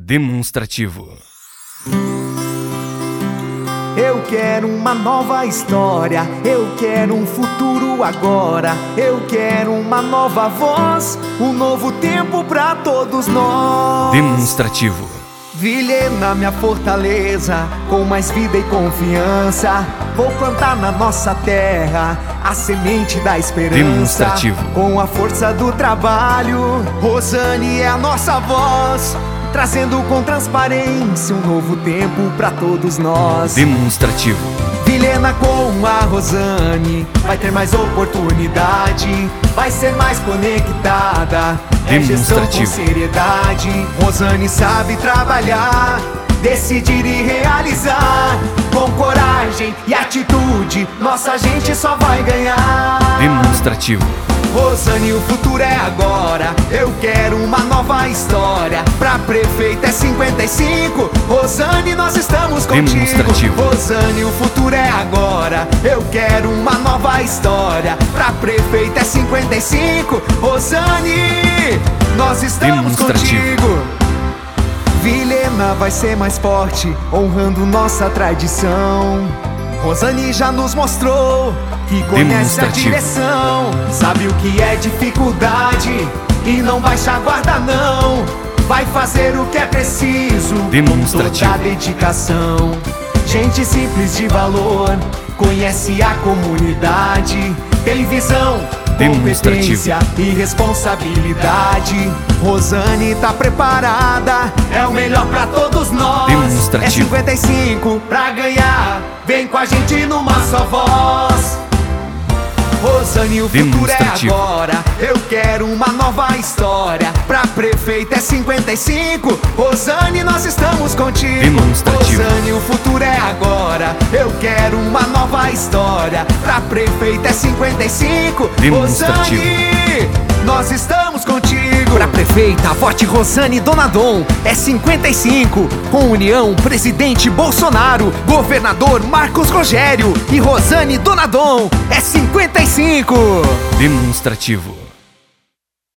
Demonstrativo. Eu quero uma nova história, eu quero um futuro agora. Eu quero uma nova voz, um novo tempo pra todos nós. Demonstrativo. Vilhena, minha fortaleza, com mais vida e confiança. Vou plantar na nossa terra a semente da esperança. Demonstrativo. Com a força do trabalho, Rosane é a nossa voz, trazendo com transparência um novo tempo pra todos nós. Demonstrativo. Vilhena com a Rosane vai ter mais oportunidade, vai ser mais conectada. É gestão com seriedade. Rosane sabe trabalhar, decidir e realizar. Com coragem e atitude, nossa gente só vai ganhar. Demonstrativo. Rosane, o futuro é agora. Eu quero uma nova história. Pra prefeita é 55. Rosane, nós estamos contigo. Demonstrativo. Rosane, o futuro é agora. Eu quero uma nova história. Pra prefeita é 55. Rosane, nós estamos contigo. Vilhena vai ser mais forte, honrando nossa tradição. Rosane já nos mostrou que conhece a direção, sabe o que é dificuldade e não baixa a guarda não. Vai fazer o que é preciso com toda a dedicação. Gente simples de valor, conhece a comunidade, tem visão, competência e responsabilidade. Rosane tá preparada, é o melhor pra todos nós. É 55 pra ganhar, vem com a gente numa só voz. Rosane, o futuro é agora. Eu quero uma nova história. Pra prefeita é 55. Rosane, nós estamos contigo. Rosane, o futuro é agora. Eu quero uma nova história. Pra prefeita é 55. Rosane, nós estamos contigo. Pra prefeita, vote Rosane Donadon. É 55. Com união, presidente Bolsonaro, governador Marcos Rogério e Rosane Donadon. É 55. Demonstrativo.